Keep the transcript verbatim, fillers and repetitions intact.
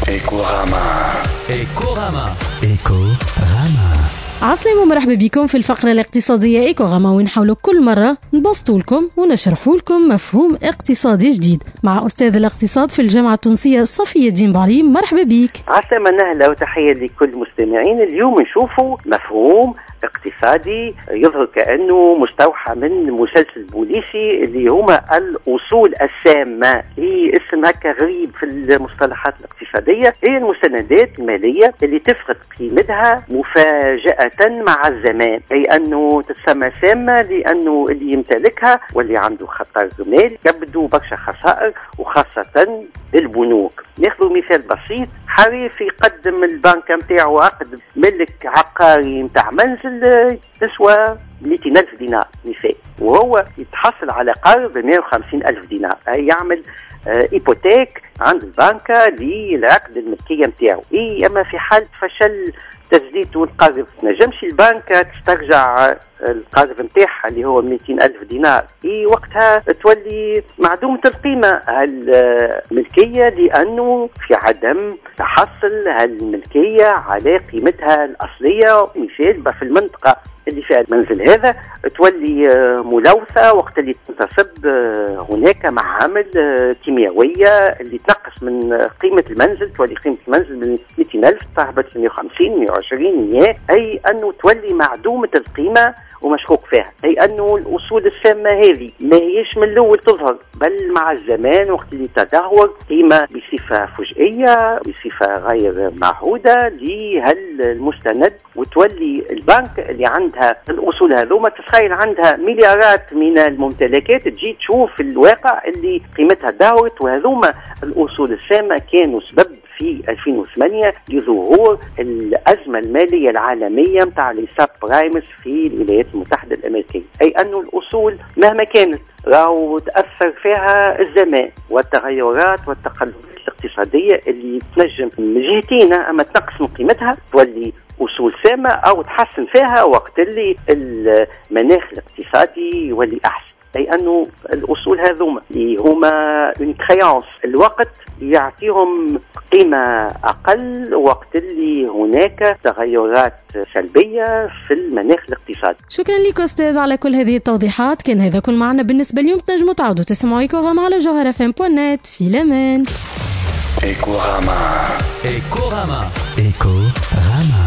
ايكوغاما ايكوغاما ايكوغاما. عسلامة ومرحبا بكم في الفقرة الاقتصادية ايكوغاما، وين نحاولوا كل مرة نبسطوا لكم ونشرحوا لكم مفهوم اقتصادي جديد مع أستاذ الاقتصاد في الجامعة التونسية صفية الدين بعلي. مرحبا بك. عسلامة نهلا وتحية لكل المستمعين. اليوم نشوفوا مفهوم اقتصادي يظهر كأنه مستوحى من مسلسل بوليسي اللي هما الأصول السامة. هي اسم هكا غريب في المصطلحات الاقتصادية. هي المستندات المالية اللي تفقد قيمتها مفاجأة مع الزمان، أي أنه تسمى سامة لأنه اللي يمتلكها واللي عنده خطر مالي يبدو برشا خسائر، وخاصة للبنوك. ناخذ مثال بسيط. حريف يقدم البنك متاعه عقد ملك عقاري متاع منزل تسوى مئتين ألف دينار مثال، وهو يتحصل على قرض مئة وخمسين ألف دينار. أي يعمل آه إيبوتيك عند البنكة للعقد الملكية متاعه. إيه أما في حالة فشل تسديد القرض نجمش البنكة تسترجع القرض متاعها اللي هو مئتين ألف دينار. إيه وقتها تولي معدومة القيمة هالملكية، لأنه في عدم تحصل هالملكية على قيمتها الأصلية. مثال في المنطقة اللي فيها المنزل هذا تولي ملوثة وقت اللي تنتصب هناك معامل كيميائية اللي تنقص من قيمة المنزل. تولي قيمة المنزل من مئتين ألف تهبط ل مئة وخمسين مئة وعشرين مئة، أي أنه تولي معدومة القيمة ومشكوك فيها. أي أنه الأصول السامة هذه ما هيش من الأول تظهر، بل مع الزمان وقت اللي تدهور قيمة بصفة فجئية بصفة غير معهودة لهالمستند، وتولي البنك اللي عندها الأصول هذوما تتخيل عندها مليارات من الممتلكات، تجي تشوف في الواقع اللي قيمتها دهورت. وهذوما الأصول السامة كانوا سبب في ألفين وثمانية لظهور الأزمة المالية العالمية متاع السب برايمز في الولايات المتحدة الأمريكية. أي أن الأصول مهما كانت راهو تأثر فيها الزمان والتغيرات والتقلبات الاقتصادية اللي تنجم من جهتين أما تنقص من قيمتها تولي أصول سامة، أو تحسن فيها وقت اللي المناخ الاقتصادي يولي أحسن. أي أنه الأصول هذوما اللي هما une créance الوقت يعطيهم قيمة أقل وقت اللي هناك تغيرات سلبية في المناخ الاقتصادي. شكرا لك أستاذ على كل هذه التوضيحات. كان هذا كل معنا بالنسبة اليوم. تنجموا تعودوا تسمعوا ايكوغاما على جوهر اف ام دوت نت. في الأمان. ايكوغاما ايكوغاما ايكوغاما.